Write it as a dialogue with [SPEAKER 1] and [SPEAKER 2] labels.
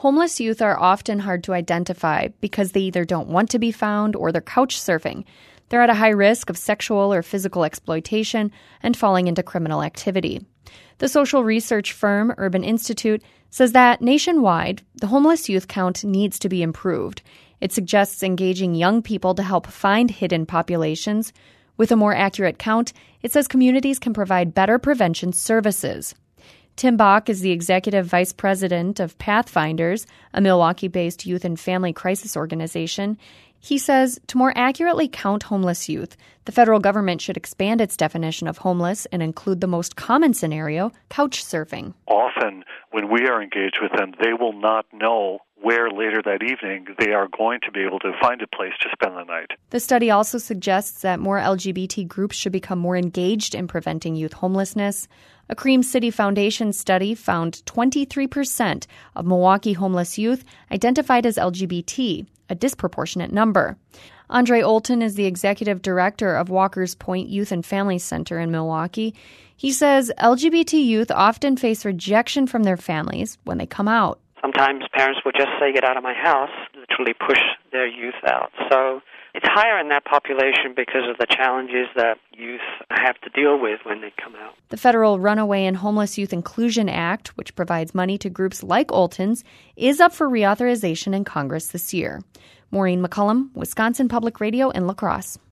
[SPEAKER 1] Homeless youth are often hard to identify because they either don't want to be found or they're couch surfing. They're at a high risk of sexual or physical exploitation and falling into criminal activity. The social research firm Urban Institute says that nationwide, the homeless youth count needs to be improved. It suggests engaging young people to help find hidden populations. With a more accurate count, it says communities can provide better prevention services. Tim Bach is the executive vice president of Pathfinders, a Milwaukee-based youth and family crisis organization. He says to more accurately count homeless youth, the federal government should expand its definition of homeless and include the most common scenario, couch surfing.
[SPEAKER 2] Often, when we are engaged with them, they will not know where later that evening they are going to be able to find a place to spend the night.
[SPEAKER 1] The study also suggests that more LGBT groups should become more engaged in preventing youth homelessness. A Cream City Foundation study found 23% of Milwaukee homeless youth identified as LGBT, a disproportionate number. Andre Olton is the executive director of Walker's Point Youth and Family Center in Milwaukee. He says LGBT youth often face rejection from their families when they come out.
[SPEAKER 3] Sometimes parents will just say, "Get out of my house," literally push their youth out. So it's higher in that population because of the challenges that youth have to deal with when they come out.
[SPEAKER 1] The Federal Runaway and Homeless Youth Inclusion Act, which provides money to groups like Olton's, is up for reauthorization in Congress this year. Maureen McCullum, Wisconsin Public Radio in La Crosse.